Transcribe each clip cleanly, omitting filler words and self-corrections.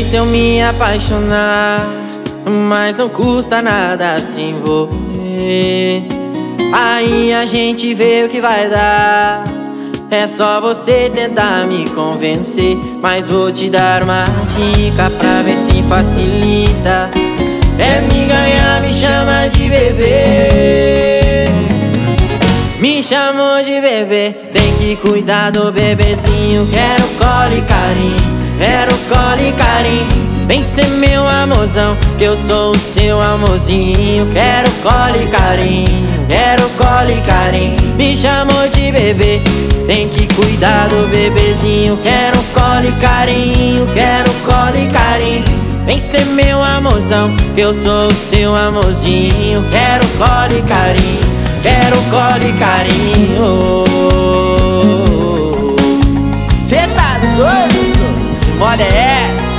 E se eu me apaixonar, mas não custa nada se envolver. Aí a gente vê o que vai dar. É só você tentar me convencer. Mas vou te dar uma dica pra ver se facilita. Quer me ganhar, me chama de bebê. Me chamou de bebê, tem que cuidar do bebezinho. Quero colo e carinho, quero colo e carinho. Vem ser meu amorzão, que eu sou o seu amorzinho. Quero colo e carinho, quero colo e carinho. Me chamou de bebê, tem que cuidar do bebezinho. Quero colo e carinho, quero colo e carinho. Vem ser meu amorzão, que eu sou o seu amorzinho. Quero colo e carinho, quero colo e carinho. Cê tá doido, só? Olha essa.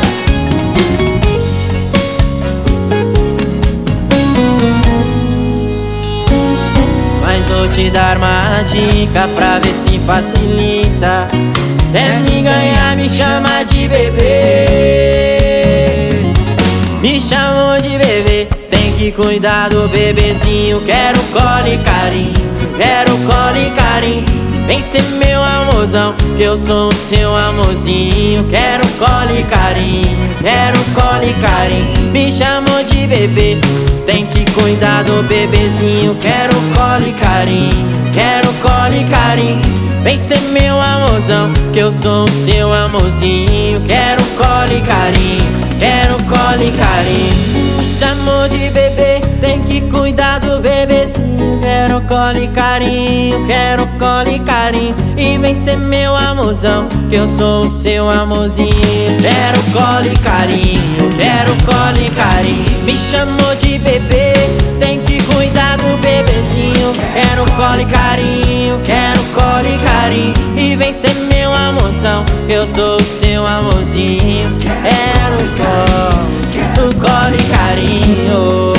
Mas vou te dar uma dica pra ver se facilita. Quer me ganhar, me chama de bebê. Me chamou de bebê, tem que cuidar do bebezinho. Quero colo e carinho, quero colo e carinho. Vem ser meu amorzão, que eu sou o seu amorzinho. Quero colo e carinho, quero colo e carinho. Me chamou de bebê, tem que cuidar do bebezinho. Quero colo e carinho, quero colo e carinho. Vem ser meu amorzão, que eu sou o seu amorzinho. Quero colo e carinho, quero colo e carinho. Me chamou de bebê, tem que cuidar do bebezinho. Quero colo e carinho, quero colo e carinho. E vem ser meu amorzão, que eu sou o seu amorzinho. Quero colo e carinho, quero colo e carinho. Me chamou de bebê, tem que cuidar do bebezinho. Quero colo e carinho, quero colo e carinho. E vem ser meu amorzão, que eu sou o seu amorzinho. Quero colo e carinho.